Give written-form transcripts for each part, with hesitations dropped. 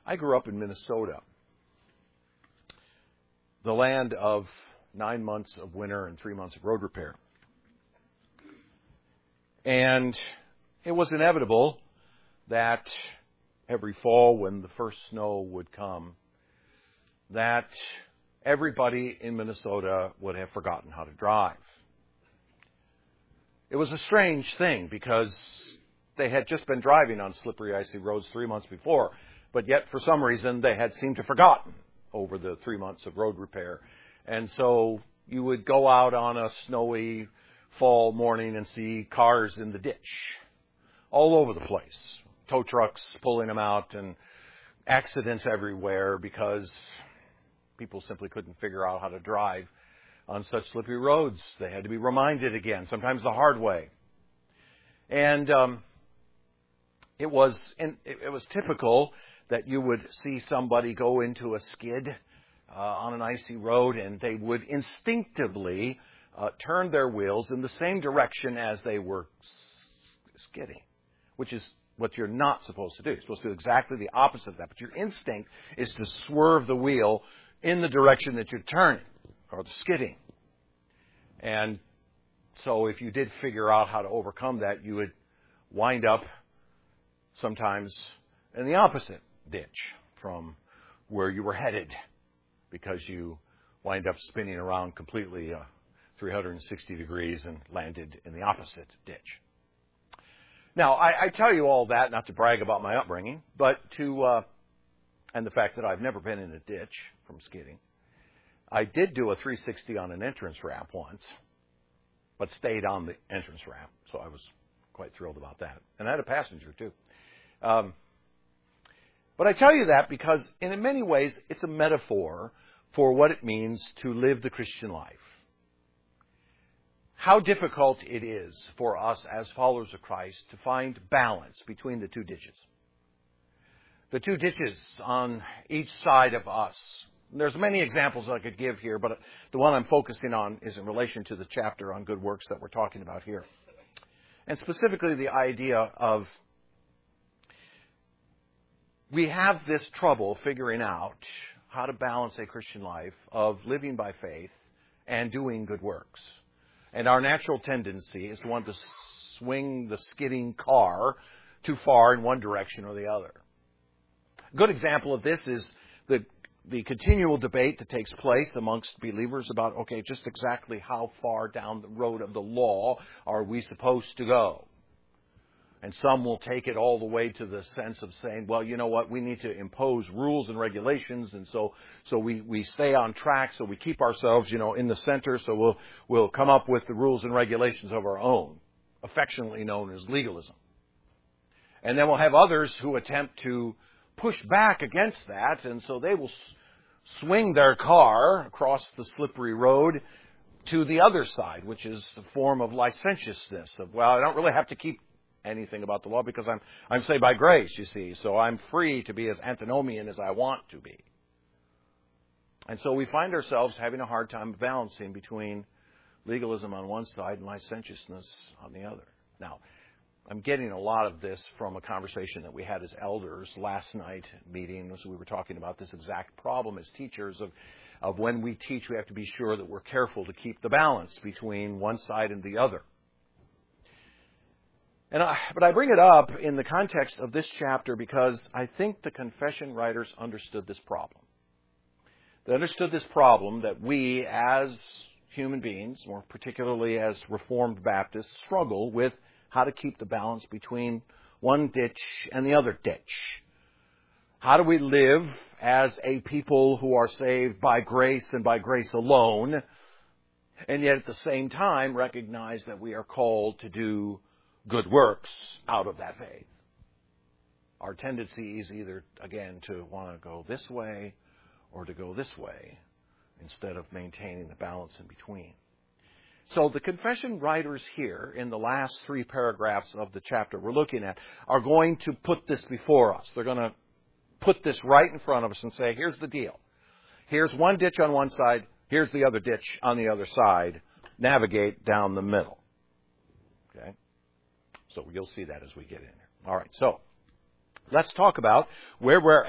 I grew up in Minnesota, the land of 9 months of winter and 3 months of road repair. And it was inevitable that every fall when the first snow would come, that everybody in Minnesota would have forgotten how to drive. It was a strange thing because they had just been driving on slippery, icy roads 3 months before, but yet for some reason they had seemed to have forgotten over the 3 months of road repair. And so you would go out on a snowy fall morning and see cars in the ditch all over the place. Tow trucks pulling them out and accidents everywhere because people simply couldn't figure out how to drive on such slippery roads. They had to be reminded again, sometimes the hard way. And it was typical that you would see somebody go into a skid on an icy road, and they would instinctively turn their wheels in the same direction as they were skidding, which is what you're not supposed to do. You're supposed to do exactly the opposite of that. But your instinct is to swerve the wheel in the direction that you're turning, or the skidding. And so if you did figure out how to overcome that, you would wind up sometimes in the opposite ditch from where you were headed, because you wind up spinning around completely 360 degrees and landed in the opposite ditch. Now, I tell you all that not to brag about my upbringing, but and the fact that I've never been in a ditch from skidding. I did do a 360 on an entrance ramp once, but stayed on the entrance ramp, so I was quite thrilled about that. And I had a passenger, too. But I tell you that because, in many ways, it's a metaphor for what it means to live the Christian life. How difficult it is for us as followers of Christ to find balance between the two ditches. The two ditches on each side of us. There's many examples I could give here, but the one I'm focusing on is in relation to the chapter on good works that we're talking about here. And specifically the idea of we have this trouble figuring out how to balance a Christian life of living by faith and doing good works. And our natural tendency is to want to swing the skidding car too far in one direction or the other. A good example of this is the continual debate that takes place amongst believers about, okay, just exactly how far down the road of the law are we supposed to go? And some will take it all the way to the sense of saying, well, you know what, we need to impose rules and regulations, and so we stay on track, so we keep ourselves, in the center, so we'll come up with the rules and regulations of our own, affectionately known as legalism. And then we'll have others who attempt to push back against that, and so they will swing their car across the slippery road to the other side, which is a form of licentiousness, of, well, I don't really have to keep anything about the law because I'm saved by grace, you see, so I'm free to be as antinomian as I want to be. And so we find ourselves having a hard time balancing between legalism on one side and licentiousness on the other. Now, I'm getting a lot of this from a conversation that we had as elders last night meeting, as we were talking about this exact problem as teachers of when we teach, we have to be sure that we're careful to keep the balance between one side and the other. But I bring it up in the context of this chapter because I think the confession writers understood this problem. They understood this problem that we as human beings, more particularly as Reformed Baptists, struggle with how to keep the balance between one ditch and the other ditch. How do we live as a people who are saved by grace and by grace alone, and yet at the same time recognize that we are called to do good works out of that faith? Our tendency is either, again, to want to go this way or to go this way instead of maintaining the balance in between. So the confession writers here in the last 3 paragraphs of the chapter we're looking at are going to put this before us. They're going to put this right in front of us and say, here's the deal. Here's one ditch on one side. Here's the other ditch on the other side. Navigate down the middle. Okay? So you'll see that as we get in there. All right, so let's talk about where we're at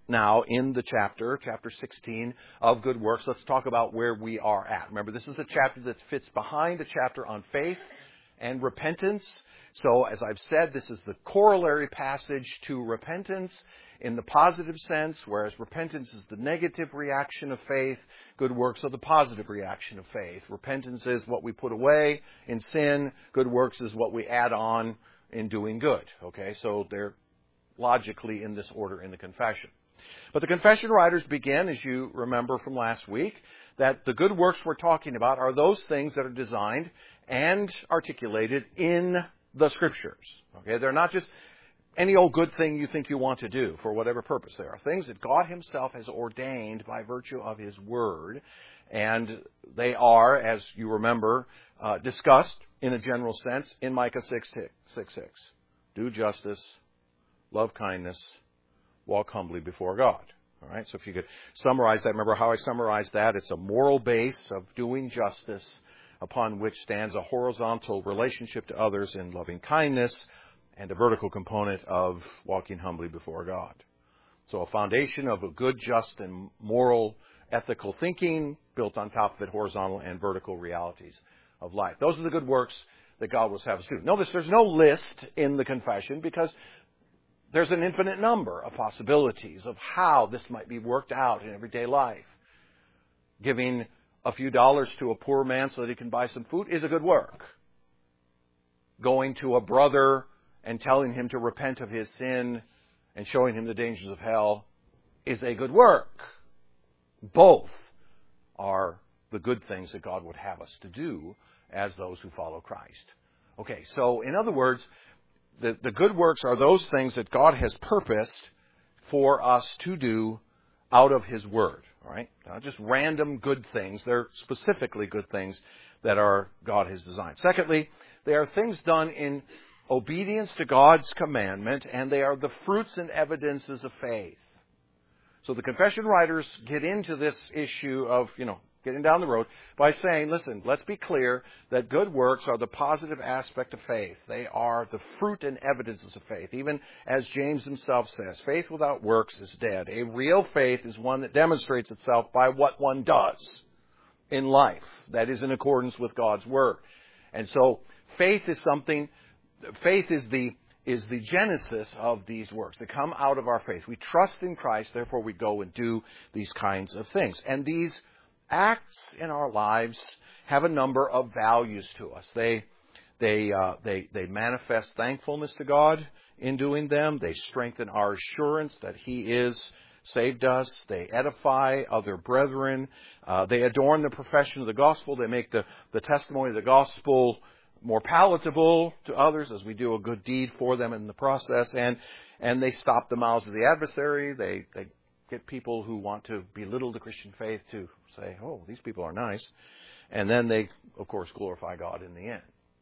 now in the chapter 16 of Good Works. Let's talk about where we are at. Remember, this is a chapter that fits behind the chapter on faith and repentance. So, as I've said, this is the corollary passage to repentance in the positive sense, whereas repentance is the negative reaction of faith. Good works are the positive reaction of faith. Repentance is what we put away in sin. Good works is what we add on in doing good. Okay, so they're logically in this order in the confession. But the confession writers begin, as you remember from last week, that the good works we're talking about are those things that are designed and articulated in the Scriptures. Okay, they're not just any old good thing you think you want to do for whatever purpose. There are things that God Himself has ordained by virtue of His Word, and they are, as you remember, discussed in a general sense in Micah 6:6. Do justice, love kindness, walk humbly before God. All right, so if you could summarize that, remember how I summarized that? It's a moral base of doing justice upon which stands a horizontal relationship to others in loving kindness, and a vertical component of walking humbly before God. So a foundation of a good, just, and moral, ethical thinking built on top of it horizontal and vertical realities of life. Those are the good works that God will have us do. Notice there's no list in the confession because there's an infinite number of possibilities of how this might be worked out in everyday life. Giving a few dollars to a poor man so that he can buy some food is a good work. Going to a brother and telling him to repent of his sin and showing him the dangers of hell is a good work. Both are the good things that God would have us to do as those who follow Christ. Okay, so in other words, the good works are those things that God has purposed for us to do out of His Word. All right? Not just random good things. They're specifically good things that God has designed. Secondly, they are things done in obedience to God's commandment, and they are the fruits and evidences of faith. So the confession writers get into this issue of, getting down the road by saying, listen, let's be clear that good works are the positive aspect of faith. They are the fruit and evidences of faith. Even as James himself says, faith without works is dead. A real faith is one that demonstrates itself by what one does in life that is in accordance with God's Word. And so faith is the genesis of these works. They come out of our faith. We trust in Christ, therefore we go and do these kinds of things. And these acts in our lives have a number of values to us. They manifest thankfulness to God in doing them. They strengthen our assurance that He is saved us. They edify other brethren. They adorn the profession of the gospel. They make the testimony of the gospel more palatable to others as we do a good deed for them in the process. And they stop the mouths of the adversary. They get people who want to belittle the Christian faith to say, oh, these people are nice. And then they, of course, glorify God in the end.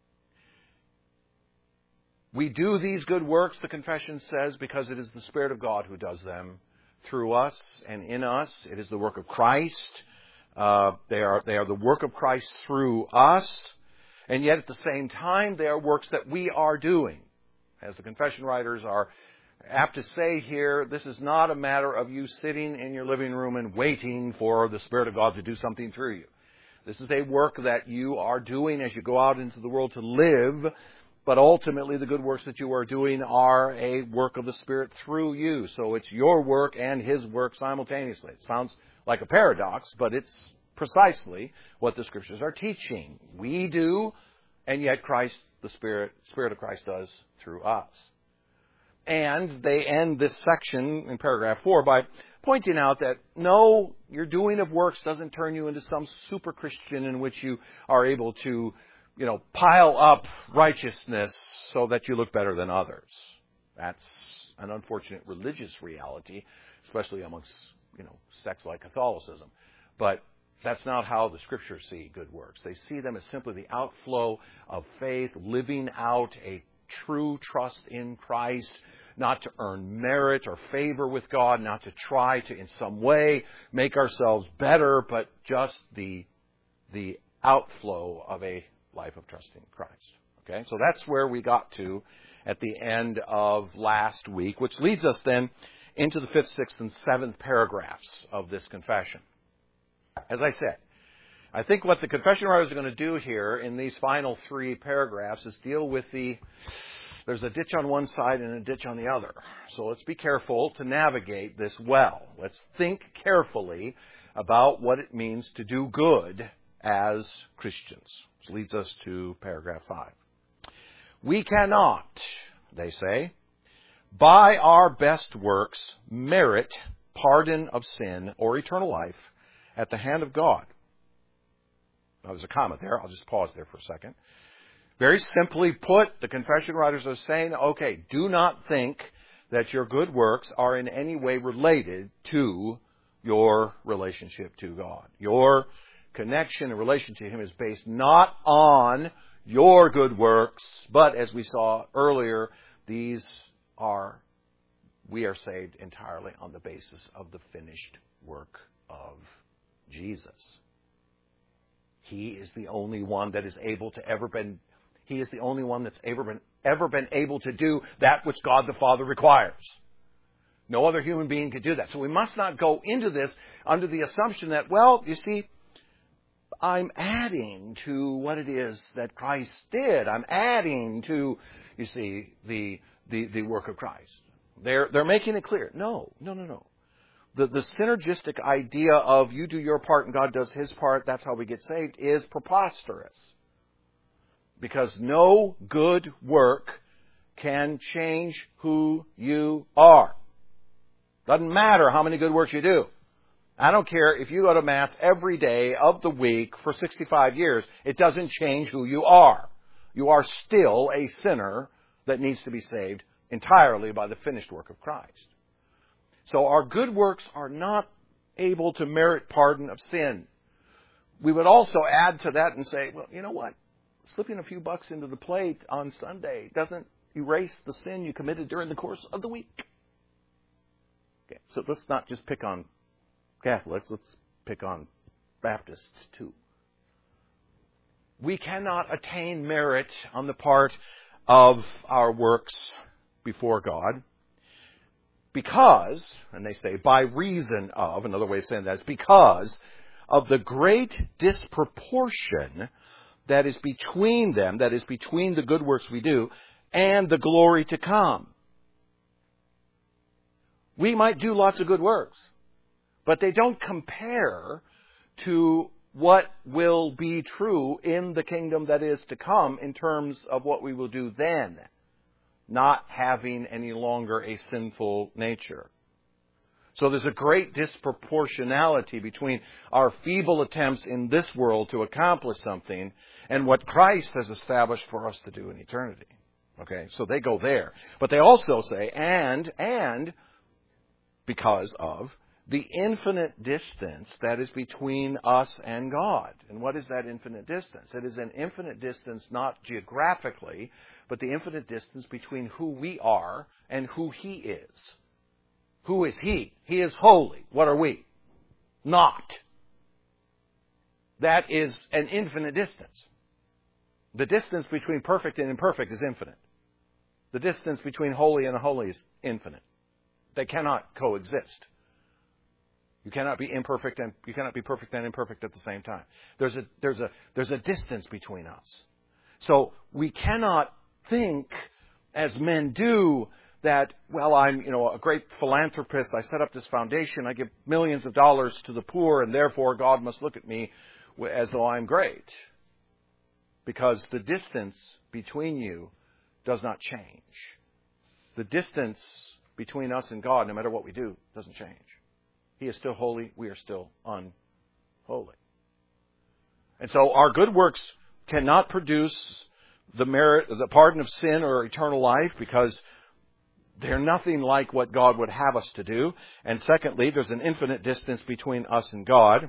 We do these good works, the confession says, because it is the Spirit of God who does them through us and in us. It is the work of Christ. They are the work of Christ through us. And yet at the same time, they are works that we are doing. As the confession writers are apt to say here, this is not a matter of you sitting in your living room and waiting for the Spirit of God to do something through you. This is a work that you are doing as you go out into the world to live, but ultimately the good works that you are doing are a work of the Spirit through you. So it's your work and His work simultaneously. It sounds like a paradox, but it's precisely what the Scriptures are teaching. We do, and yet Christ, the Spirit of Christ does through us. And they end this section in paragraph 4 by pointing out that no, your doing of works doesn't turn you into some super Christian in which you are able to, pile up righteousness so that you look better than others. That's an unfortunate religious reality, especially amongst, sects like Catholicism. But that's not how the Scriptures see good works. They see them as simply the outflow of faith, living out a true trust in Christ, not to earn merit or favor with God, not to try to in some way make ourselves better, but just the outflow of a life of trust in Christ. Okay, so that's where we got to at the end of last week, which leads us then into the 5th, 6th, and 7th paragraphs of this confession. As I said, I think what the confession writers are going to do here in these final 3 paragraphs is deal with there's a ditch on one side and a ditch on the other. So let's be careful to navigate this well. Let's think carefully about what it means to do good as Christians. Which leads us to paragraph 5. We cannot, they say, by our best works merit pardon of sin or eternal life at the hand of God. Now, there's a comma there. I'll just pause there for a second. Very simply put, the confession writers are saying, okay, do not think that your good works are in any way related to your relationship to God. Your connection and relation to Him is based not on your good works, but as we saw earlier, we are saved entirely on the basis of the finished work of Jesus. He is the only one that is able to He is the only one that's ever been able to do that which God the Father requires. No other human being could do that. So we must not go into this under the assumption that, well, you see, I'm adding to what it is that Christ did. I'm adding to, you see, the work of Christ. They're making it clear. No. The synergistic idea of you do your part and God does His part, that's how we get saved, is preposterous. Because no good work can change who you are. Doesn't matter how many good works you do. I don't care if you go to Mass every day of the week for 65 years. It doesn't change who you are. You are still a sinner that needs to be saved entirely by the finished work of Christ. So our good works are not able to merit pardon of sin. We would also add to that and say, well, you know what? Slipping a few bucks into the plate on Sunday doesn't erase the sin you committed during the course of the week. Okay, so let's not just pick on Catholics, let's pick on Baptists too. We cannot attain merit on the part of our works before God because, and they say by reason of, another way of saying that is because of the great disproportion that is between them, that is between the good works we do and the glory to come. We might do lots of good works, but they don't compare to what will be true in the kingdom that is to come in terms of what we will do then, not having any longer a sinful nature. So there's a great disproportionality between our feeble attempts in this world to accomplish something and what Christ has established for us to do in eternity. Okay, so they go there. But they also say, and because of the infinite distance that is between us and God. And what is that infinite distance? It is an infinite distance not geographically, but the infinite distance between who we are and who He is. Who is He? He is holy. What are we? Not. That is an infinite distance. The distance between perfect and imperfect is infinite. The distance between holy and unholy is infinite. They cannot coexist. You cannot be imperfect and you cannot be perfect and imperfect at the same time. There's a distance between us. So we cannot think as men do that, well, I'm, a great philanthropist. I set up this foundation. I give millions of dollars to the poor, and therefore God must look at me as though I'm great. Because the distance between you does not change. The distance between us and God, no matter what we do, doesn't change. He is still holy. We are still unholy. And so our good works cannot produce the merit, the pardon of sin or eternal life because they're nothing like what God would have us to do. And secondly, there's an infinite distance between us and God,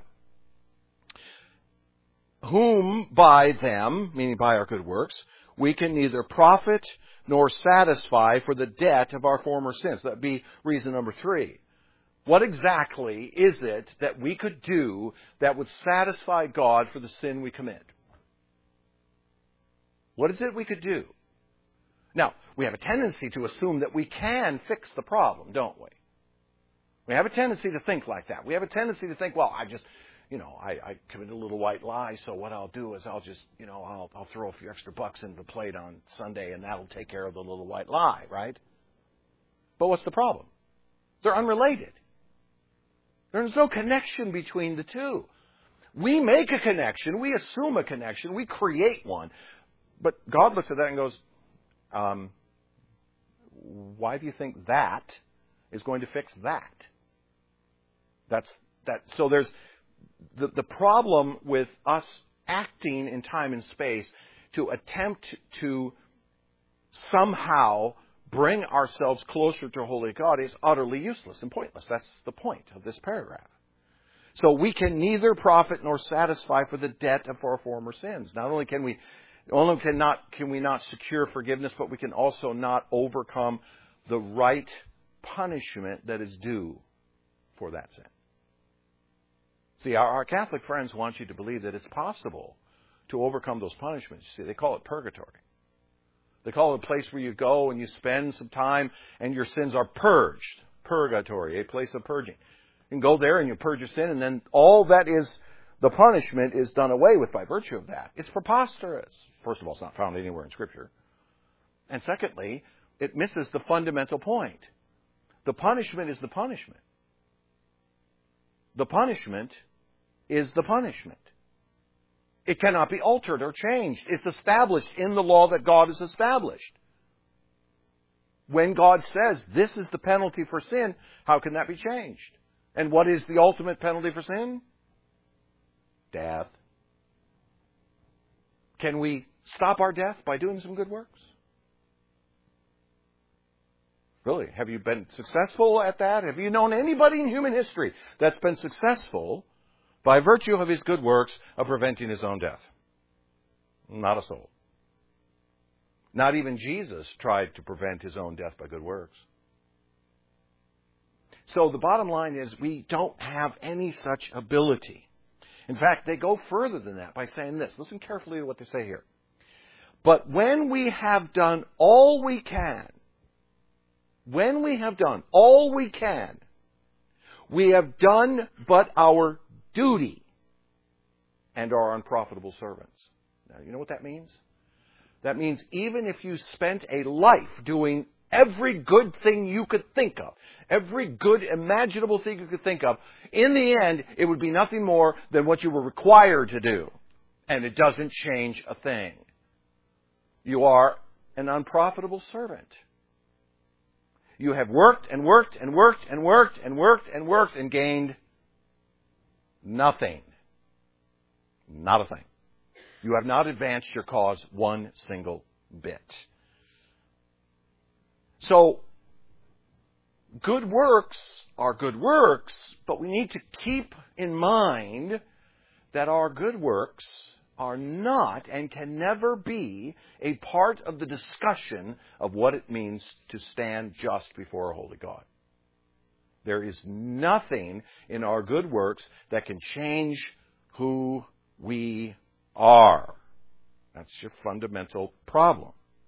whom by them, meaning by our good works, we can neither profit nor satisfy for the debt of our former sins. That would be reason number 3. What exactly is it that we could do that would satisfy God for the sin we commit? What is it we could do? Now, we have a tendency to assume that we can fix the problem, don't we? We have a tendency to think like that. We have a tendency to think, well, I committed a little white lie, so what I'll do is I'll just, I'll throw a few extra bucks into the plate on Sunday, and that'll take care of the little white lie, right? But what's the problem? They're unrelated. There's no connection between the two. We make a connection, we assume a connection, we create one, but God looks at that and goes, why do you think that is going to fix that? So there's the problem with us acting in time and space to attempt to somehow bring ourselves closer to holy God is utterly useless and pointless. That's the point of this paragraph. So we can neither profit nor satisfy for the debt of our former sins. Not only can we not secure forgiveness, but we can also not overcome the right punishment that is due for that sin. See, our Catholic friends want you to believe that it's possible to overcome those punishments. See, they call it purgatory. They call it a place where you go and you spend some time and your sins are purged. Purgatory, a place of purging. You can go there and you purge your sin, and then all that is, the punishment is done away with by virtue of that. It's preposterous. First of all, it's not found anywhere in Scripture. And secondly, it misses the fundamental point. The punishment is the punishment. The punishment is the punishment. It cannot be altered or changed. It's established in the law that God has established. When God says this is the penalty for sin, how can that be changed? And what is the ultimate penalty for sin? Death. Can we stop our death by doing some good works? Really, have you been successful at that? Have you known anybody in human history that's been successful by virtue of his good works of preventing his own death? Not a soul. Not even Jesus tried to prevent his own death by good works. So the bottom line is we don't have any such ability. In fact, they go further than that by saying this. Listen carefully to what they say here. But when we have done all we can, we have done but our duty and are unprofitable servants. Now, you know what that means? That means even if you spent a life doing every good thing you could think of, every good imaginable thing you could think of, in the end, it would be nothing more than what you were required to do. And it doesn't change a thing. You are an unprofitable servant. You have worked and worked and worked and worked and worked and worked and gained nothing. Not a thing. You have not advanced your cause one single bit. So, good works are good works, but we need to keep in mind that our good works are not and can never be a part of the discussion of what it means to stand just before a holy God. There is nothing in our good works that can change who we are. That's your fundamental problem.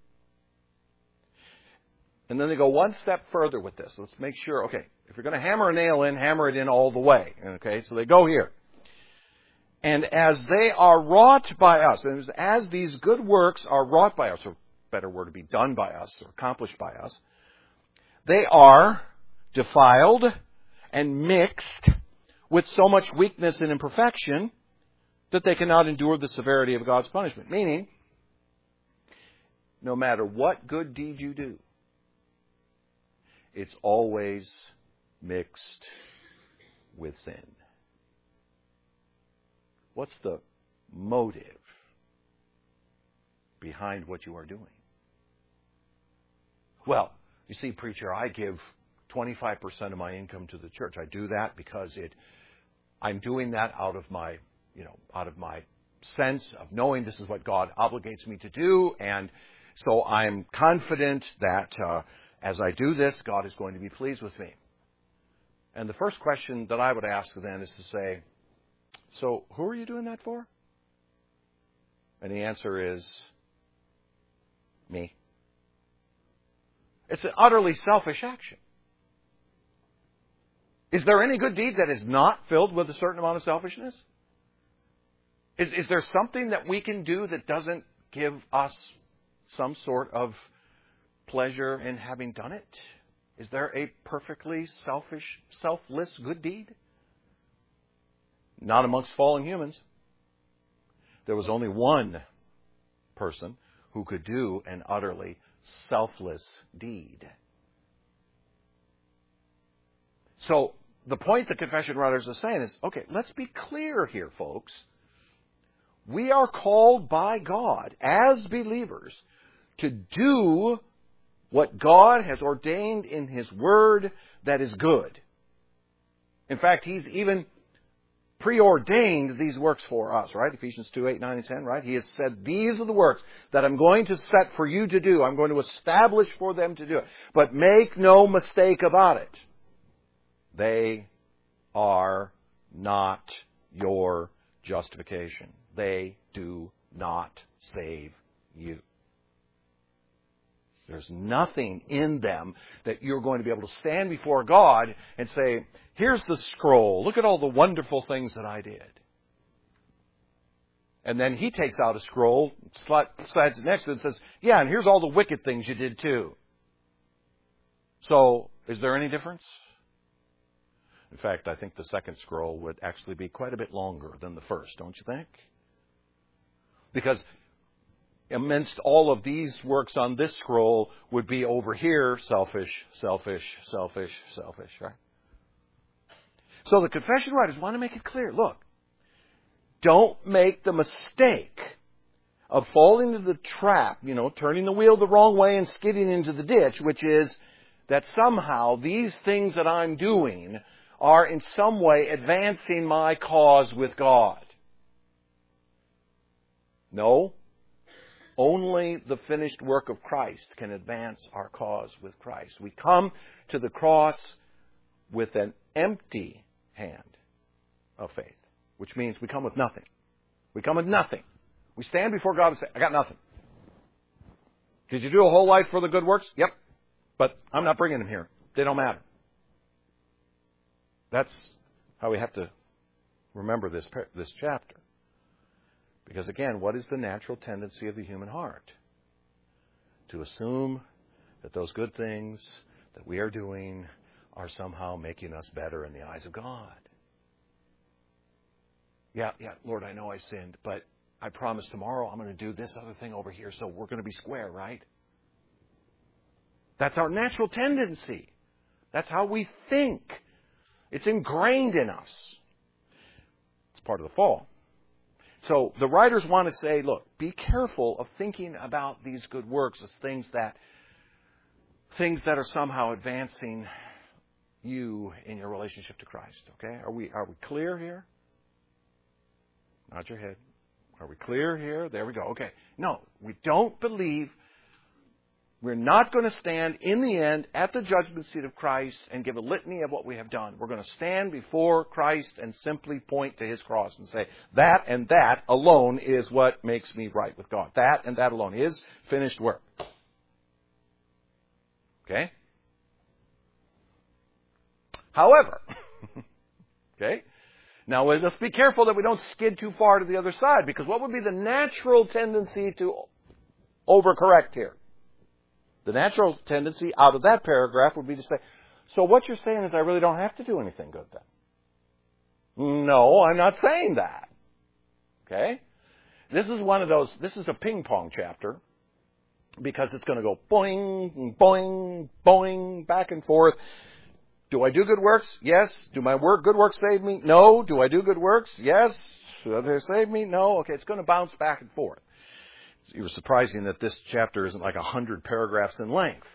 And then they go one step further with this. Let's make sure, okay, if you're going to hammer a nail in, hammer it in all the way. Okay, so they go here. And as they are wrought by us, and as these good works are wrought by us, or better word to be done by us, or accomplished by us, they are defiled and mixed with so much weakness and imperfection that they cannot endure the severity of God's punishment. Meaning, no matter what good deed you do, it's always mixed with sin. What's the motive behind what you are doing? Well, you see, preacher, I give 25% of my income to the church. I do that because I'm doing that out of my sense of knowing this is what God obligates me to do, and so I'm confident that as I do this, God is going to be pleased with me. And the first question that I would ask then is to say, so who are you doing that for? And the answer is me. It's an utterly selfish action. Is there any good deed that is not filled with a certain amount of selfishness? Is there something that we can do that doesn't give us some sort of pleasure in having done it? Is there a perfectly selfless good deed? Not amongst fallen humans. There was only one person who could do an utterly selfless deed. So, the point the confession writers are saying is, okay, let's be clear here, folks. We are called by God as believers to do what God has ordained in His Word that is good. In fact, He's even preordained these works for us, right? Ephesians 2, 8, 9, and 10, right? He has said, these are the works that I'm going to set for you to do. I'm going to establish for them to do it. But make no mistake about it. They are not your justification. They do not save you. There's nothing in them that you're going to be able to stand before God and say, here's the scroll. Look at all the wonderful things that I did. And then He takes out a scroll, slides it next to it and says, yeah, and here's all the wicked things you did too. So, is there any difference? In fact, I think the second scroll would actually be quite a bit longer than the first, don't you think? Because amidst all of these works on this scroll would be over here, selfish, selfish, selfish, selfish, right? So the confession writers want to make it clear. Look, don't make the mistake of falling into the trap, turning the wheel the wrong way and skidding into the ditch, which is that somehow these things that I'm doing are in some way advancing my cause with God. No. Only the finished work of Christ can advance our cause with Christ. We come to the cross with an empty hand of faith, which means we come with nothing. We come with nothing. We stand before God and say, I got nothing. Did you do a whole life for the good works? Yep. But I'm not bringing them here. They don't matter. That's how we have to remember this chapter. Because again, what is the natural tendency of the human heart? To assume that those good things that we are doing are somehow making us better in the eyes of God. Yeah, Lord, I know I sinned, but I promise tomorrow I'm going to do this other thing over here, so we're going to be square, right? That's our natural tendency. That's how we think. It's ingrained in us. It's part of the fall. So the writers want to say, look, be careful of thinking about these good works as things that are somehow advancing you in your relationship to Christ. Okay? Are we clear here? Nod your head. Are we clear here? There we go. Okay. No, we don't believe. We're not going to stand in the end at the judgment seat of Christ and give a litany of what we have done. We're going to stand before Christ and simply point to His cross and say, that and that alone is what makes me right with God. That and that alone. His finished work. Okay? However, okay? Now let's be careful that we don't skid too far to the other side, because what would be the natural tendency to overcorrect here? The natural tendency out of that paragraph would be to say, so what you're saying is I really don't have to do anything good then. No, I'm not saying that. Okay? This is a ping pong chapter, because it's going to go boing, boing, boing, back and forth. Do I do good works? Yes. Do my good works save me? No. Do I do good works? Yes. Do they save me? No. Okay, it's going to bounce back and forth. It was surprising that this chapter isn't like 100 paragraphs in length.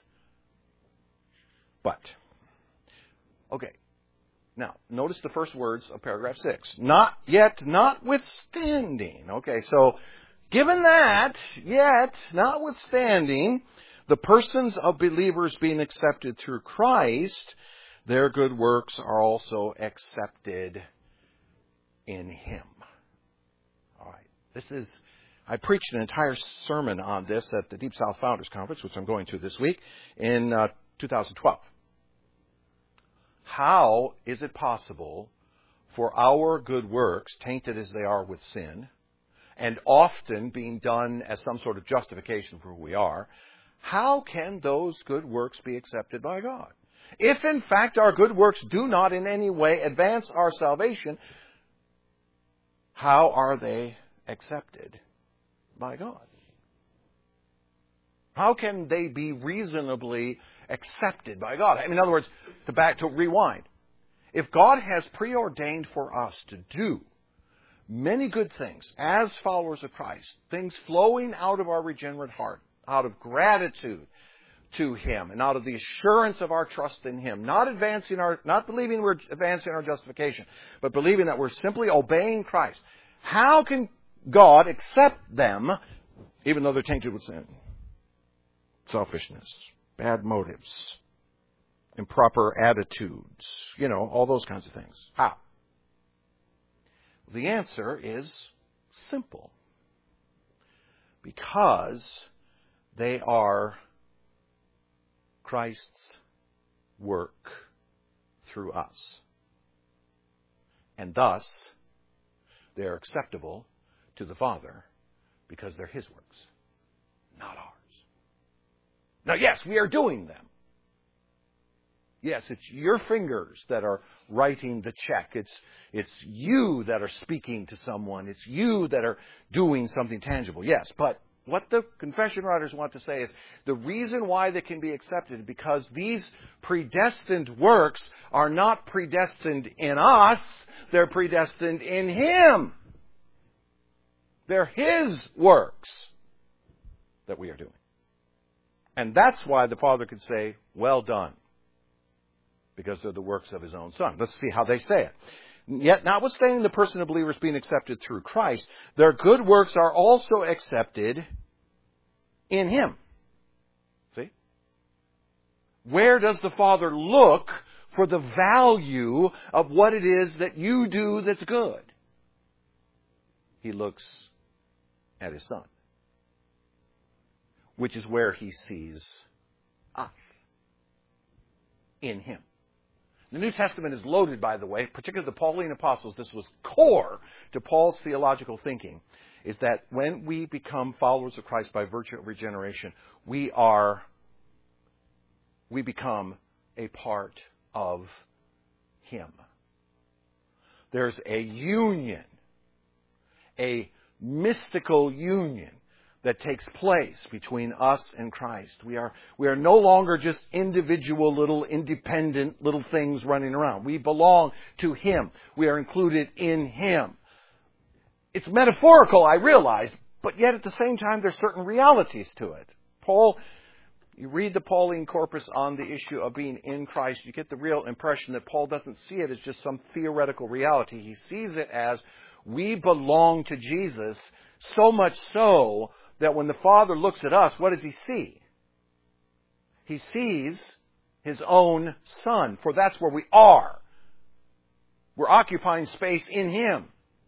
But, okay. Now, notice the first words of paragraph 6. Not yet, notwithstanding. Okay, so, given that, yet, notwithstanding, the persons of believers being accepted through Christ, their good works are also accepted in Him. All right, I preached an entire sermon on this at the Deep South Founders Conference, which I'm going to this week, in 2012. how is it possible for our good works, tainted as they are with sin, and often being done as some sort of justification for who we are, how can those good works be accepted by God? If, in fact, our good works do not in any way advance our salvation, how are they accepted by God? How can they be reasonably accepted by God? In other words, to rewind. If God has preordained for us to do many good things as followers of Christ, things flowing out of our regenerate heart, out of gratitude to Him, and out of the assurance of our trust in Him, not believing we're advancing our justification, but believing that we're simply obeying Christ, how can God accept them even though they're tainted with sin? Selfishness, bad motives, improper attitudes, all those kinds of things. How? The answer is simple. Because they are Christ's work through us. And thus, they are acceptable to the Father because they're His works, not ours. Now, yes, we are doing them. Yes, it's your fingers that are writing the check. It's you that are speaking to someone. It's you that are doing something tangible. Yes, but what the confession writers want to say is the reason why they can be accepted is because these predestined works are not predestined in us. They're predestined in Him. They're His works that we are doing. And that's why the Father could say, well done, because they're the works of His own Son. Let's see how they say it. Yet, notwithstanding the person of believers being accepted through Christ, their good works are also accepted in Him. See? Where does the Father look for the value of what it is that you do that's good? He looks at His Son, which is where He sees us, in Him. The New Testament is loaded, by the way, particularly the Pauline apostles. This was core to Paul's theological thinking, is that when we become followers of Christ by virtue of regeneration, we become a part of Him. There's a union, a mystical union that takes place between us and Christ. We are no longer just individual little independent little things running around. We belong to Him. We are included in Him. It's metaphorical, I realize, but yet at the same time there's certain realities to it. You read the Pauline corpus on the issue of being in Christ, you get the real impression that Paul doesn't see it as just some theoretical reality. He sees it as we belong to Jesus, so much so that when the Father looks at us, what does He see? He sees His own Son, for that's where we are. We're occupying space in Him.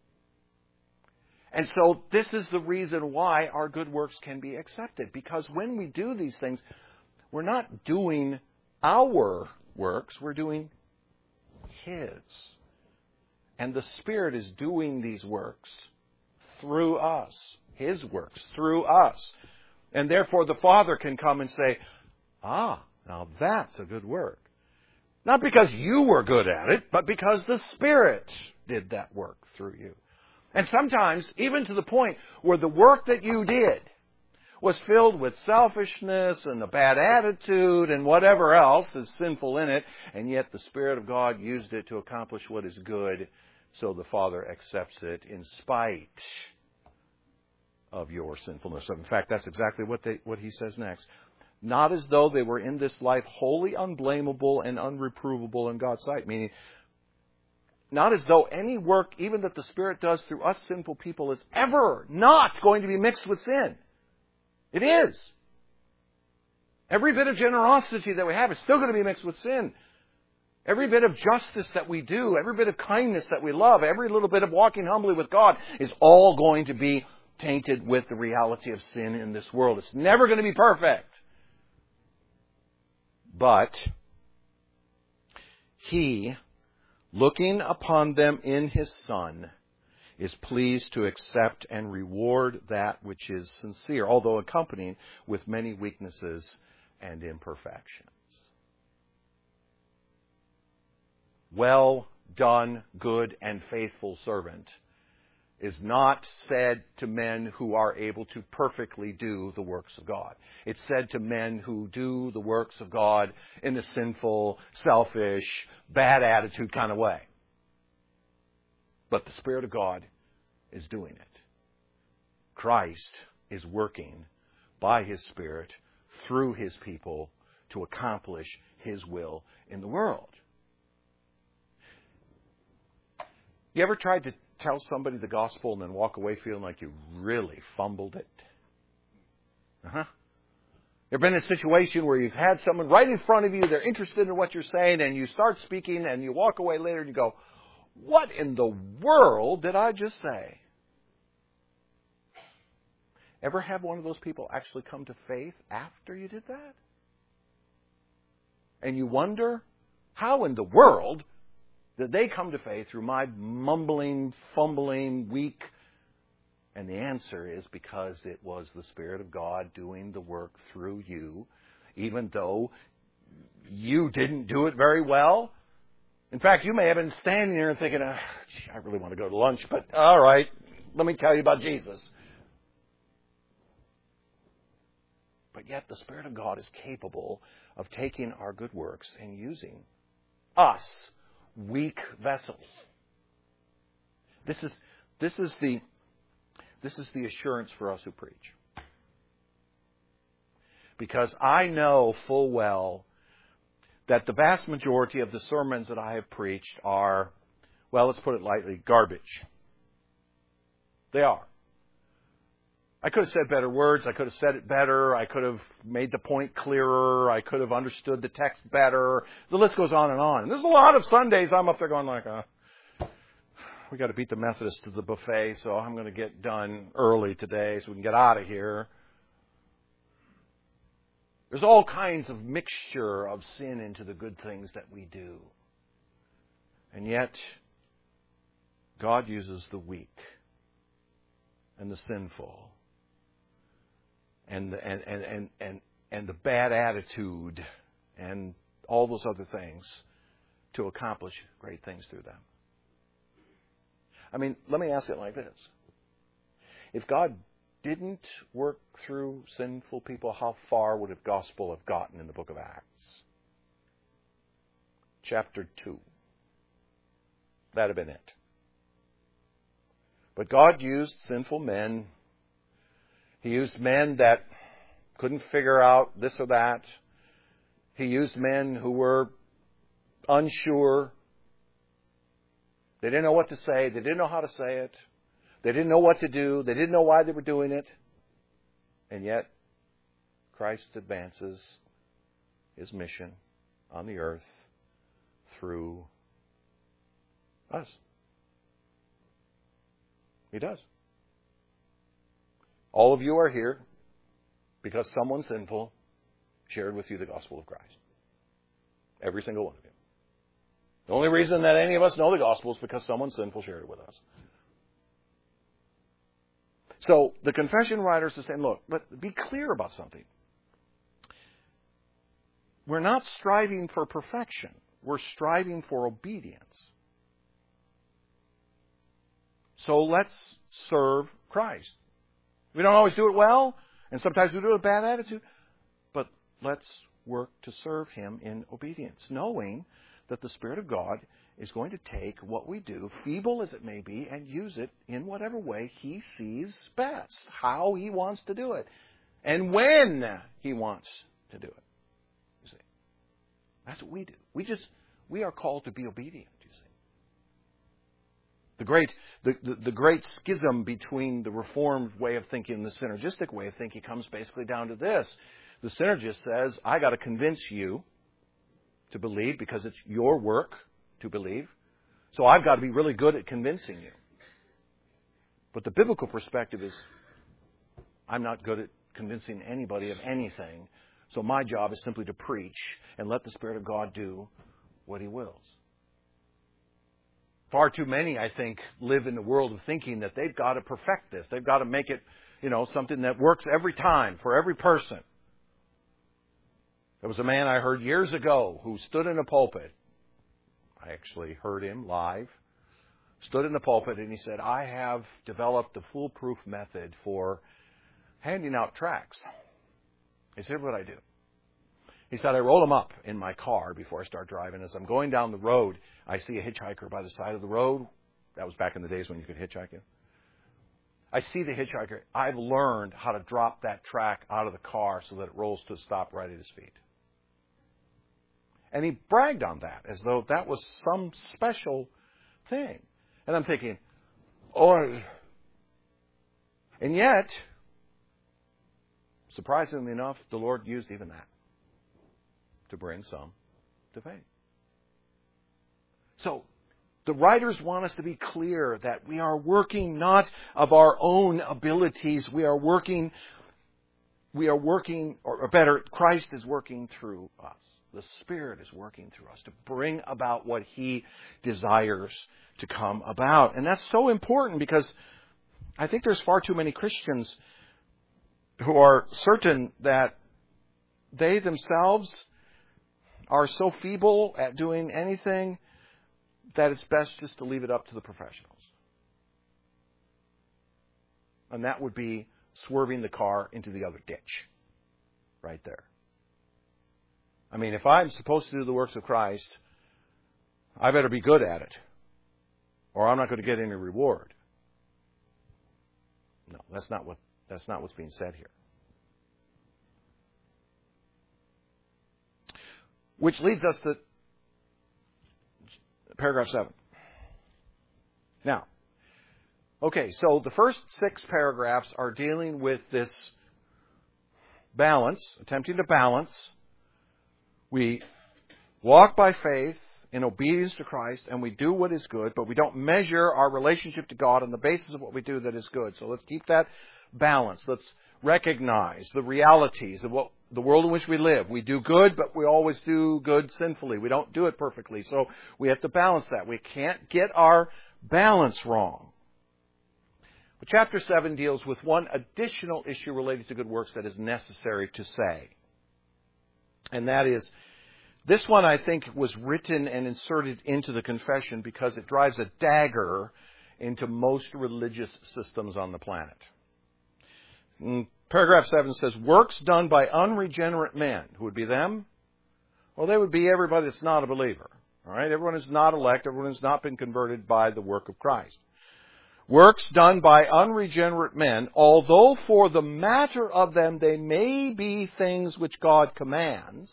And so this is the reason why our good works can be accepted. Because when we do these things, we're not doing our works, we're doing His. And the Spirit is doing these works through us. His works through us. And therefore the Father can come and say, now that's a good work. Not because you were good at it, but because the Spirit did that work through you. And sometimes, even to the point where the work that you did was filled with selfishness and a bad attitude and whatever else is sinful in it, and yet the Spirit of God used it to accomplish what is good, so the Father accepts it in spite of your sinfulness. In fact, that's exactly what He says next. Not as though they were in this life wholly unblameable and unreprovable in God's sight. Meaning, not as though any work, even that the Spirit does through us sinful people, is ever not going to be mixed with sin. It is. Every bit of generosity that we have is still going to be mixed with sin. Every bit of justice that we do, every bit of kindness that we love, every little bit of walking humbly with God is all going to be tainted with the reality of sin in this world. It's never going to be perfect. But He, looking upon them in His Son, is pleased to accept and reward that which is sincere, although accompanied with many weaknesses and imperfections. Well done, good and faithful servant, is not said to men who are able to perfectly do the works of God. It's said to men who do the works of God in a sinful, selfish, bad attitude kind of way. But the Spirit of God is doing it. Christ is working by His Spirit through His people to accomplish His will in the world. You ever tried to tell somebody the gospel and then walk away feeling like you really fumbled it? You ever been in a situation where you've had someone right in front of you, they're interested in what you're saying, and you start speaking and you walk away later and you go, what in the world did I just say? Ever have one of those people actually come to faith after you did that? And you wonder, how in the world did they come to faith through my mumbling, fumbling, weak? And the answer is because it was the Spirit of God doing the work through you, even though you didn't do it very well. In fact, you may have been standing there and thinking, I really want to go to lunch, but all right, let me tell you about Jesus. But yet the Spirit of God is capable of taking our good works and using us, weak vessels. This is the assurance for us who preach. Because I know full well that the vast majority of the sermons that I have preached are, well, let's put it lightly, garbage. They are. I could have said better words. I could have said it better. I could have made the point clearer. I could have understood the text better. The list goes on. And there's a lot of Sundays I'm up there going like, we got to beat the Methodists to the buffet, so I'm going to get done early today so we can get out of here. There's all kinds of mixture of sin into the good things that we do. And yet, God uses the weak and the sinful and the bad attitude and all those other things to accomplish great things through them. I mean, let me ask it like this. If God didn't work through sinful people, how far would the gospel have gotten in the book of Acts? Chapter 2. That'd have been it. But God used sinful men. He used men that couldn't figure out this or that. He used men who were unsure. They didn't know what to say. They didn't know how to say it. They didn't know what to do. They didn't know why they were doing it. And yet, Christ advances His mission on the earth through us. He does. All of you are here because someone sinful shared with you the gospel of Christ. Every single one of you. The only reason that any of us know the gospel is because someone sinful shared it with us. So the confession writers are saying, look, but be clear about something. We're not striving for perfection. We're striving for obedience. So let's serve Christ. We don't always do it well, and sometimes we do it with a bad attitude, but let's work to serve Him in obedience, knowing that the Spirit of God is going to take what we do, feeble as it may be, and use it in whatever way He sees best, how He wants to do it, and when He wants to do it. You see, that's what we do. We are called to be obedient. You see, the great schism between the Reformed way of thinking and the synergistic way of thinking comes basically down to this: the synergist says, "I got to convince you to believe because it's your work to believe. So I've got to be really good at convincing you." But the biblical perspective is, I'm not good at convincing anybody of anything. So my job is simply to preach and let the Spirit of God do what He wills. Far too many, I think, live in the world of thinking that they've got to perfect this. They've got to make it, something that works every time for every person. There was a man I heard years ago who stood in a pulpit. I actually heard him live. Stood in the pulpit and he said, I have developed a foolproof method for handing out tracts. He said, what I do? He said, I roll them up in my car before I start driving. As I'm going down the road, I see a hitchhiker by the side of the road. That was back in the days when you could hitchhike it. I see the hitchhiker. I've learned how to drop that tract out of the car so that it rolls to a stop right at his feet. And he bragged on that as though that was some special thing. And I'm thinking, oi. And yet, surprisingly enough, the Lord used even that to bring some to faith. So, the writers want us to be clear that we are working not of our own abilities. We are working, or better, Christ is working through us. The Spirit is working through us to bring about what He desires to come about. And that's so important because I think there's far too many Christians who are certain that they themselves are so feeble at doing anything that it's best just to leave it up to the professionals. And that would be swerving the car into the other ditch right there. I mean, if I'm supposed to do the works of Christ, I better be good at it, or I'm not going to get any reward. No, that's not what's being said here. Which leads us to paragraph 7. Now, okay, so the first 6 paragraphs are dealing with this balance, attempting to balance. We walk by faith in obedience to Christ, and we do what is good, but we don't measure our relationship to God on the basis of what we do that is good. So let's keep that balance. Let's recognize the realities of what the world in which we live. We do good, but we always do good sinfully. We don't do it perfectly. So we have to balance that. We can't get our balance wrong. But chapter 7 deals with one additional issue related to good works that is necessary to say. And that is, this one I think was written and inserted into the confession because it drives a dagger into most religious systems on the planet. Paragraph 7 says, works done by unregenerate men. Who would be them? Well, they would be everybody that's not a believer. All right? Everyone is not elect. Everyone has not been converted by the work of Christ. Works done by unregenerate men, although for the matter of them they may be things which God commands.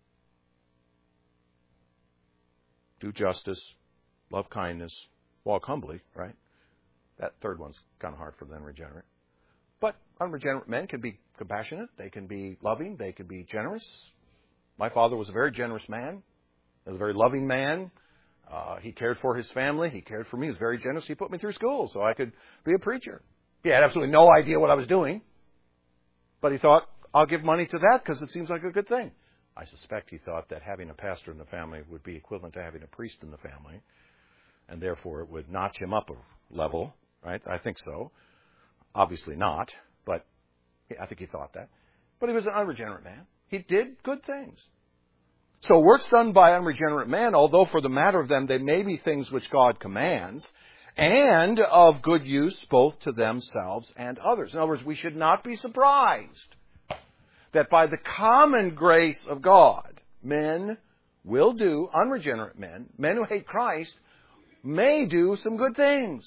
Do justice, love kindness, walk humbly, right? That third one's kind of hard for the unregenerate. But unregenerate men can be compassionate, they can be loving, they can be generous. My father was a very generous man. He was a very loving man. He cared for his family. He cared for me. He was very generous. He put me through school so I could be a preacher. He had absolutely no idea what I was doing. But he thought, I'll give money to that because it seems like a good thing. I suspect he thought that having a pastor in the family would be equivalent to having a priest in the family. And therefore it would notch him up a level, right? I think so. Obviously not, but I think he thought that. But he was an unregenerate man. He did good things. So works done by unregenerate men, although for the matter of them they may be things which God commands, and of good use both to themselves and others. In other words, we should not be surprised that by the common grace of God, men will do, unregenerate men, men who hate Christ, may do some good things.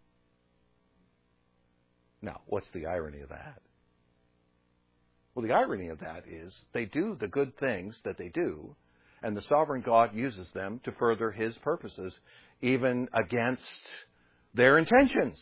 Now, what's the irony of that? Well, the irony of that is they do the good things that they do, and the sovereign God uses them to further His purposes, even against their intentions.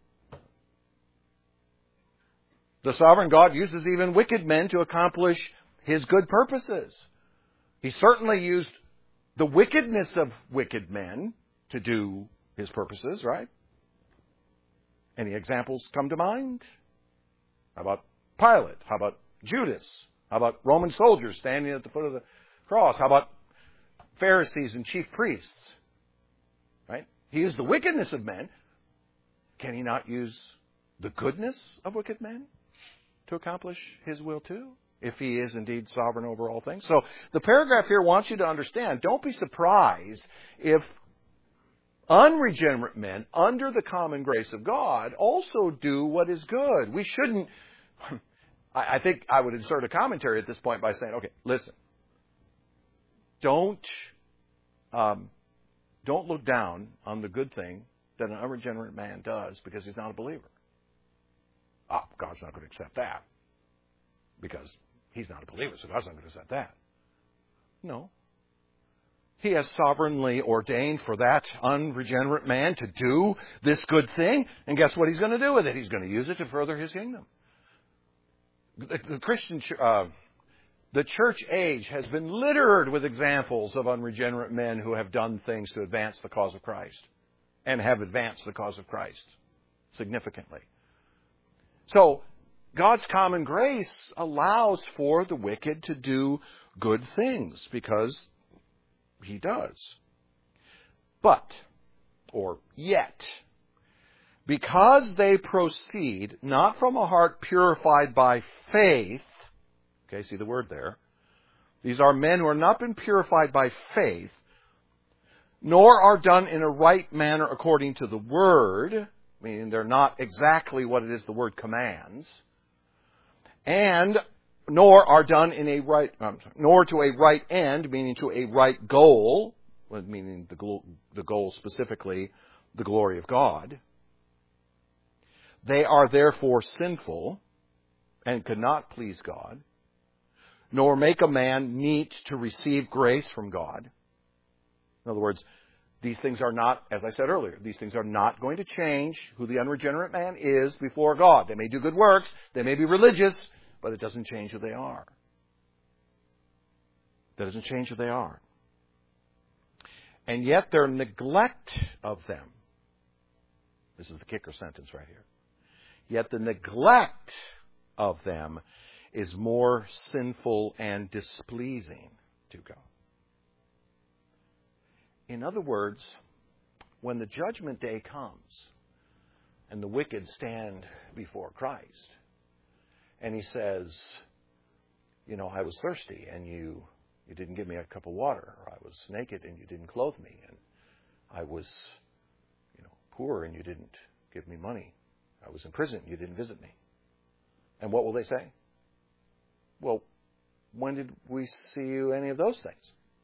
The sovereign God uses even wicked men to accomplish His good purposes. He certainly used the wickedness of wicked men to do His purposes, right? Any examples come to mind? How about Pilate? How about Judas? How about Roman soldiers standing at the foot of the cross? How about Pharisees and chief priests? Right? He used the wickedness of men. Can He not use the goodness of wicked men to accomplish His will too, if He is indeed sovereign over all things? So the paragraph here wants you to understand, don't be surprised if unregenerate men, under the common grace of God, also do what is good. We shouldn't... I think I would insert a commentary at this point by saying, okay, listen. Don't look down on the good thing that an unregenerate man does because he's not a believer. God's not going to accept that because he's not a believer, so God's not going to accept that. No. He has sovereignly ordained for that unregenerate man to do this good thing, and guess what He's going to do with it? He's going to use it to further His kingdom. The church age has been littered with examples of unregenerate men who have done things to advance the cause of Christ and have advanced the cause of Christ significantly. So, God's common grace allows for the wicked to do good things because He does. But, or yet, because they proceed not from a heart purified by faith, okay, see the word there. These are men who have not been purified by faith, nor are done in a right manner according to the word, meaning they're not exactly what it is the word commands, and nor are done in a right, nor to a right end, meaning to a right goal, meaning the goal specifically, the glory of God. They are therefore sinful and could not please God, nor make a man meet to receive grace from God. In other words, these things are not, as I said earlier, these things are not going to change who the unregenerate man is before God. They may do good works, they may be religious, but it doesn't change who they are. That doesn't change who they are. And yet their neglect of them, this is the kicker sentence right here, yet the neglect of them is more sinful and displeasing to God. In other words, when the judgment day comes and the wicked stand before Christ and He says, you know, I was thirsty and you didn't give me a cup of water, or I was naked and you didn't clothe me, and I was, poor and you didn't give me money. I was in prison and you didn't visit me. And what will they say? Well, when did we see you any of those things?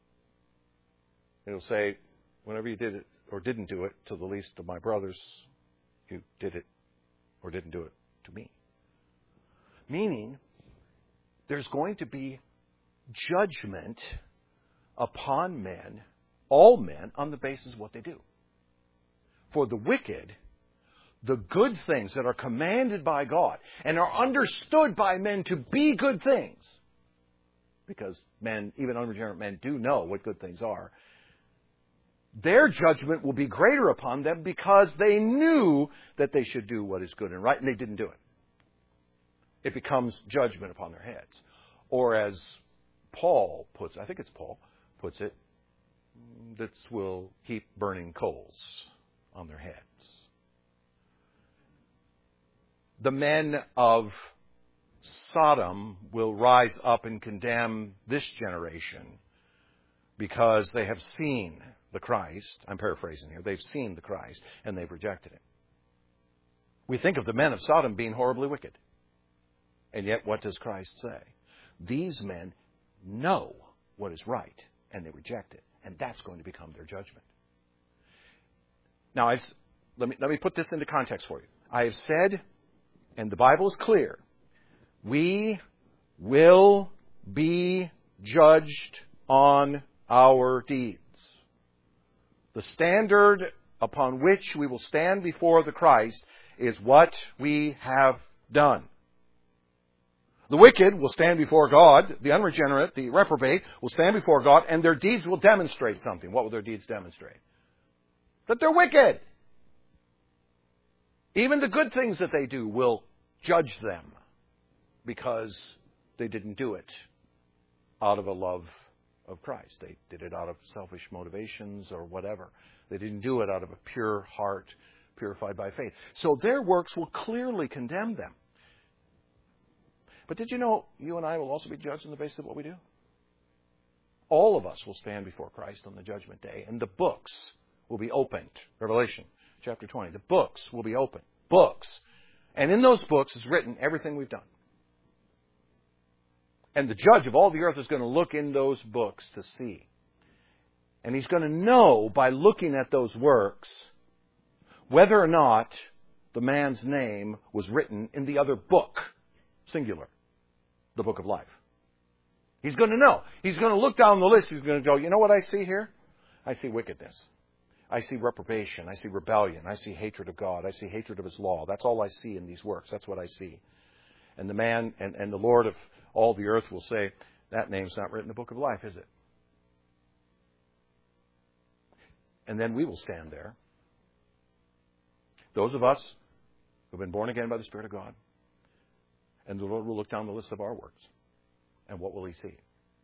It'll say, whenever you did it or didn't do it to the least of my brothers, you did it or didn't do it to me. Meaning, there's going to be judgment upon men, all men, on the basis of what they do. For the wicked, the good things that are commanded by God and are understood by men to be good things, because men, even unregenerate men, do know what good things are, their judgment will be greater upon them because they knew that they should do what is good and right, and they didn't do it. It becomes judgment upon their heads. Or as Paul puts, I think it's Paul, puts it, this will heap burning coals on their heads. The men of Sodom will rise up and condemn this generation because they have seen the Christ. I'm paraphrasing here. They've seen the Christ and they've rejected Him. We think of the men of Sodom being horribly wicked. And yet what does Christ say? These men know what is right and they reject it. And that's going to become their judgment. Now, let me put this into context for you. I have said, and the Bible is clear, we will be judged on our deeds. The standard upon which we will stand before the Christ is what we have done. The wicked will stand before God, the unregenerate, the reprobate, will stand before God, and their deeds will demonstrate something. What will their deeds demonstrate? That they're wicked. Even the good things that they do will judge them because they didn't do it out of a love of Christ. They did it out of selfish motivations or whatever. They didn't do it out of a pure heart, purified by faith. So their works will clearly condemn them. But did you know you and I will also be judged on the basis of what we do? All of us will stand before Christ on the judgment day, and the books will be opened. Revelation chapter 20. The books will be opened. Books. And in those books is written everything we've done. And the judge of all the earth is going to look in those books to see. And he's going to know by looking at those works whether or not the man's name was written in the other book, singular, the book of life. He's going to know. He's going to look down the list. He's going to go, you know what I see here? I see wickedness. I see reprobation. I see rebellion. I see hatred of God. I see hatred of His law. That's all I see in these works. That's what I see. And the man and the Lord of all the earth will say, that name's not written in the book of life, is it? And then we will stand there. Those of us who have been born again by the Spirit of God. And the Lord will look down the list of our works. And what will He see?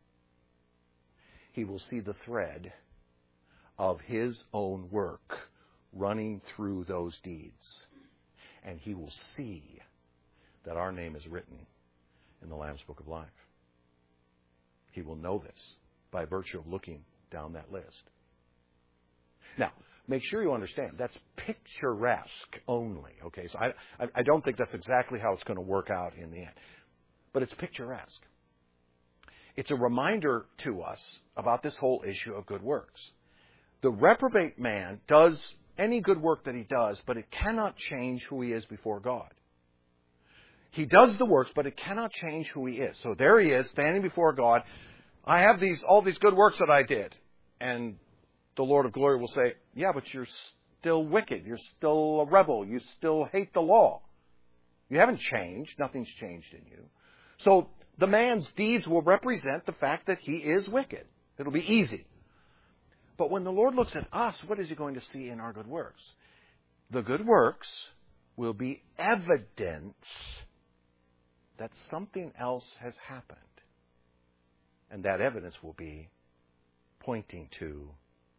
He will see the thread of His own work running through those deeds. And He will see that our name is written in the Lamb's Book of Life. He will know this by virtue of looking down that list. Now, make sure you understand, that's picturesque only. Okay, so I don't think that's exactly how it's going to work out in the end. But it's picturesque. It's a reminder to us about this whole issue of good works. The reprobate man does any good work that he does, but it cannot change who he is before God. He does the works, but it cannot change who he is. So there he is, standing before God. I have all these good works that I did. And the Lord of glory will say, yeah, but you're still wicked. You're still a rebel. You still hate the law. You haven't changed. Nothing's changed in you. So the man's deeds will represent the fact that he is wicked. It'll be easy. But when the Lord looks at us, what is He going to see in our good works? The good works will be evidence that something else has happened. And that evidence will be pointing to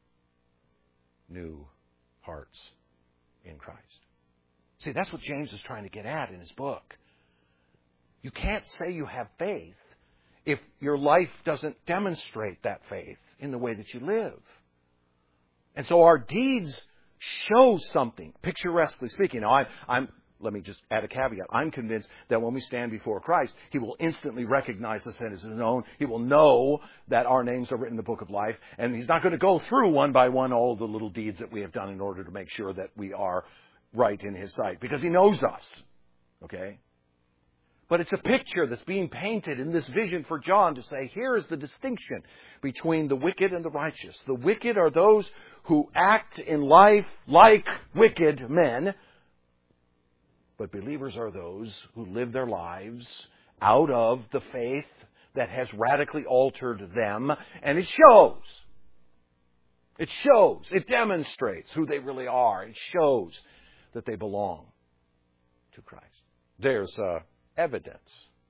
new hearts in Christ. See, that's what James is trying to get at in his book. You can't say you have faith if your life doesn't demonstrate that faith in the way that you live. And so our deeds show something, picturesquely speaking. Now, let me just add a caveat. I'm convinced that when we stand before Christ, He will instantly recognize us as His own. He will know that our names are written in the book of life. And He's not going to go through one by one all the little deeds that we have done in order to make sure that we are right in His sight. Because He knows us. Okay? But it's a picture that's being painted in this vision for John to say, here is the distinction between the wicked and the righteous. The wicked are those who act in life like wicked men. But believers are those who live their lives out of the faith that has radically altered them. And it shows. It shows. It demonstrates who they really are. It shows that they belong to Christ. There's evidence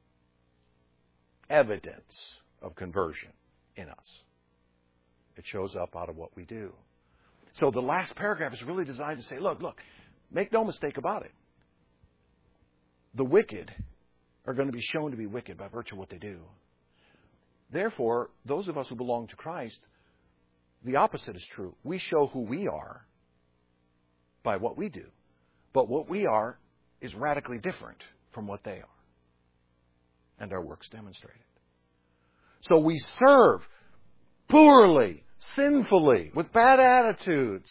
of conversion in us. It shows up out of what we do. So the last paragraph is really designed to say, look, make no mistake about it. The wicked are going to be shown to be wicked by virtue of what they do. Therefore, those of us who belong to Christ, the opposite is true. We show who we are by what we do. But what we are is radically different from what they are. And our works demonstrate it. So we serve poorly, sinfully, with bad attitudes.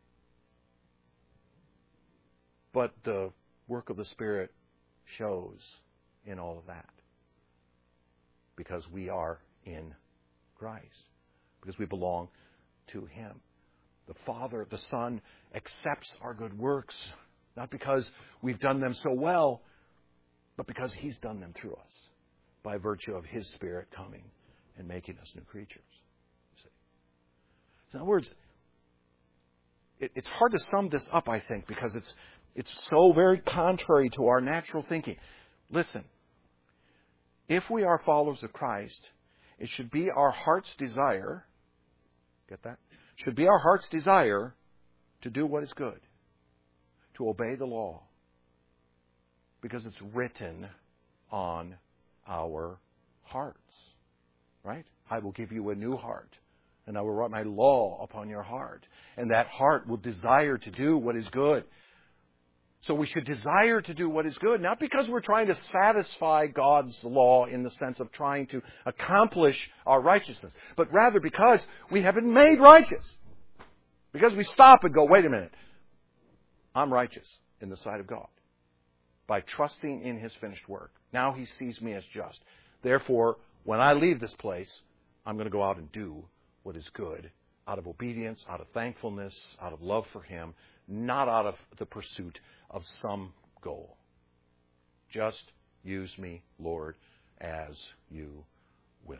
But the work of the Spirit shows in all of that. Because we are in Christ. Because we belong to Him. The Father, the Son, accepts our good works, not because we've done them so well, but because He's done them through us, by virtue of His Spirit coming and making us new creatures. See? So in other words, it's hard to sum this up, I think, because it's so very contrary to our natural thinking. Listen, if we are followers of Christ, It should be our heart's desire. Get that? It should be our heart's desire to do what is good, to obey the law, because it's written on our hearts. Right? I will give you a new heart, and I will write my law upon your heart. And that heart will desire to do what is good. So we should desire to do what is good, not because we're trying to satisfy God's law in the sense of trying to accomplish our righteousness, but rather because we have been made righteous. Because we stop and go, wait a minute, I'm righteous in the sight of God by trusting in His finished work. Now He sees me as just. Therefore, when I leave this place, I'm going to go out and do what is good out of obedience, out of thankfulness, out of love for Him, not out of the pursuit of some goal. Just use me, Lord, as you will.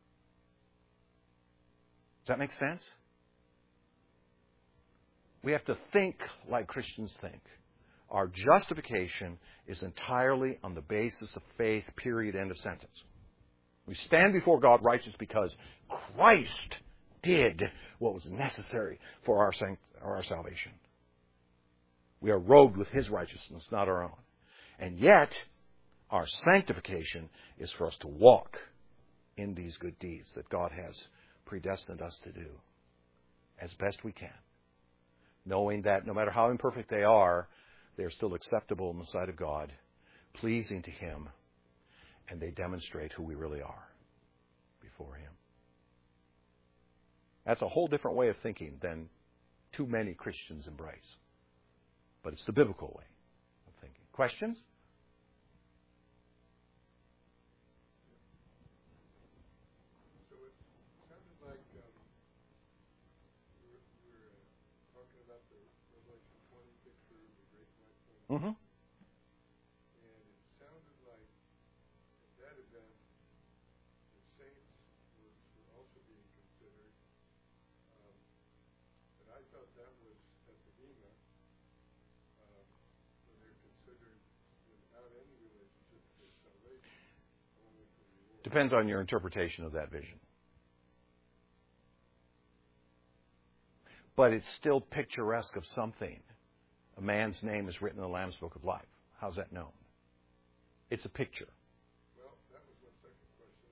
Does that make sense? We have to think like Christians think. Our justification is entirely on the basis of faith, period, end of sentence. We stand before God righteous because Christ did what was necessary for our salvation. We are robed with His righteousness, not our own. And yet, our sanctification is for us to walk in these good deeds that God has predestined us to do as best we can, knowing that no matter how imperfect they are still acceptable in the sight of God, pleasing to Him, and they demonstrate who we really are before Him. That's a whole different way of thinking than too many Christians embrace. But it's the biblical way of thinking. Questions? So it sounded like you were talking about the Revelation 20 picture of the great white throne. Mm-hmm. And it sounded like at that event, the saints were also being considered. But I thought that was at the Bema. When they're considered without any relationship to their salvation, only for reward. Depends on your interpretation of that vision. But it's still picturesque of something. A man's name is written in the Lamb's Book of Life. How's that known? It's a picture. Well, that was my second question.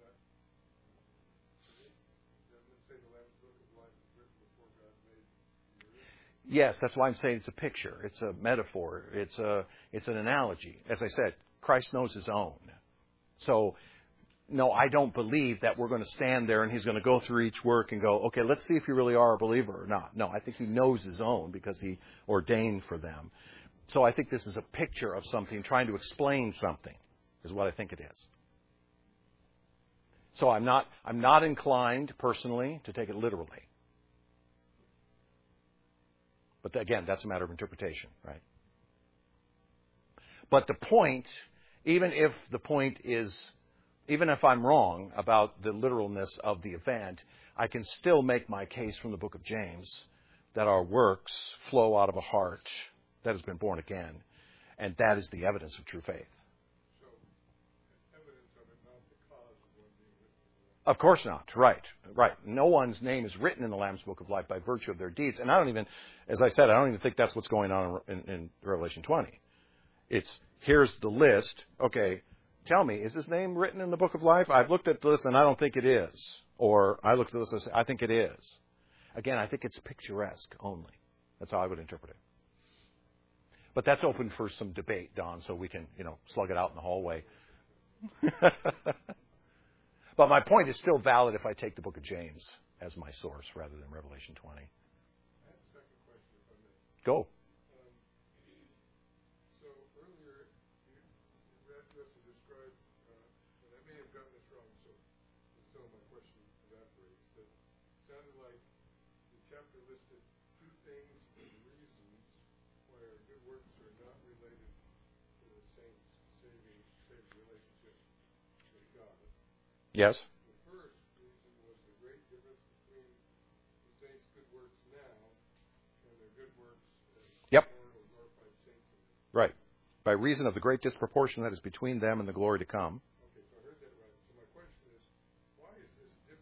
Doesn't it say the Lamb's Book of Life was written before God made the earth? Yes, that's why I'm saying it's a picture. It's a metaphor. It's an analogy. As I said, Christ knows His own. So, no, I don't believe that we're going to stand there and He's going to go through each work and go, okay, let's see if you really are a believer or not. No, I think He knows His own because He ordained for them. So I think this is a picture of something, trying to explain something, is what I think it is. So I'm not inclined, personally, to take it literally. But again, that's a matter of interpretation, right? But the point, even if I'm wrong about the literalness of the event, I can still make my case from the book of James that our works flow out of a heart that has been born again, and that is the evidence of true faith. So, evidence of it, not the cause of one being written. Of course not. Right. No one's name is written in the Lamb's Book of Life by virtue of their deeds. And I don't even think that's what's going on in Revelation 20. It's, here's the list. Okay, tell me, is his name written in the Book of Life? I've looked at this and I don't think it is. Or I looked at this and say, I think it is. Again, I think it's picturesque only. That's how I would interpret it. But that's open for some debate, Don, so we can, slug it out in the hallway. But my point is still valid if I take the book of James as my source rather than Revelation 20. I have a second question, if I may. Go. So earlier, you asked us to describe, and I may have gotten this wrong, so some of my question evaporates, but it sounded like the chapter listed two things and reasons why our good works are not related to the saints' saving relationship with God. Yes. The first reason was the great difference between the saints' good works now and their good works as Yep. born or glorified saints in them. Right. By reason of the great disproportion that is between them and the glory to come. Okay, so I heard that right. So my question is, why is this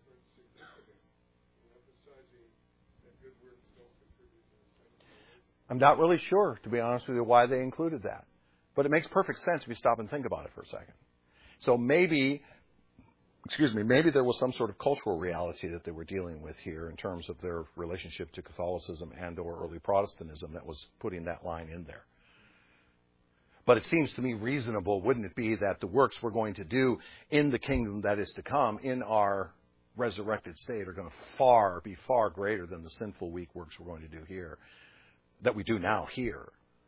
I'm not really sure, to be honest with you, why they included that. But it makes perfect sense if you stop and think about it for a second. So maybe there was some sort of cultural reality that they were dealing with here in terms of their relationship to Catholicism and or early Protestantism that was putting that line in there. But it seems to me reasonable, wouldn't it be, that the works we're going to do in the kingdom that is to come in our resurrected state are going to be far greater than the sinful, weak works we're going to do here, that we do now here.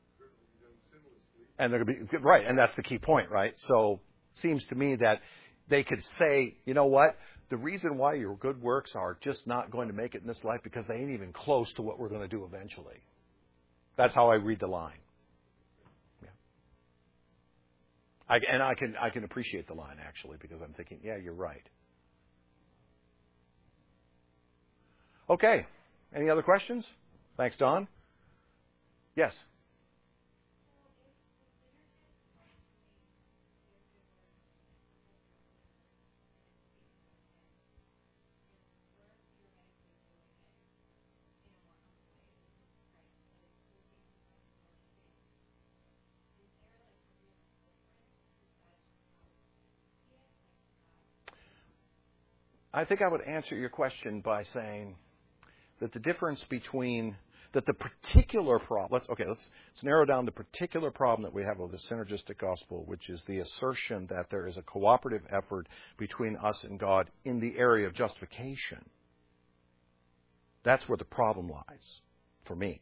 And they're going to be, right, and that's the key point, right? So it seems to me that they could say, you know what, the reason why your good works are just not going to make it in this life because they ain't even close to what we're going to do eventually. That's how I read the line. Yeah. I can appreciate the line, actually, because I'm thinking, yeah, you're right. Okay. Any other questions? Thanks, Don. Yes. I think I would answer your question by saying that the difference between that the particular problem. Let's narrow down the particular problem that we have with the synergistic gospel, which is the assertion that there is a cooperative effort between us and God in the area of justification. That's where the problem lies for me.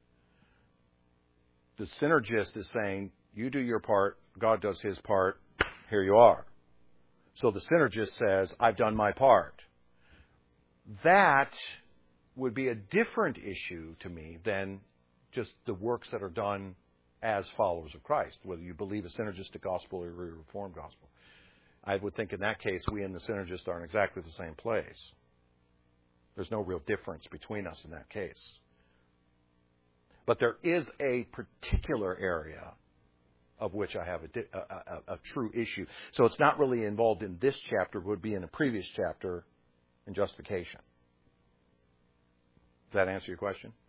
The synergist is saying, you do your part, God does his part, here you are. So the synergist says, I've done my part. That would be a different issue to me than just the works that are done as followers of Christ, whether you believe a synergistic gospel or a reformed gospel. I would think in that case, we and the synergist are in exactly the same place. There's no real difference between us in that case. But there is a particular area of which I have a true issue. So it's not really involved in this chapter, it would be in a previous chapter in justification. Does that answer your question?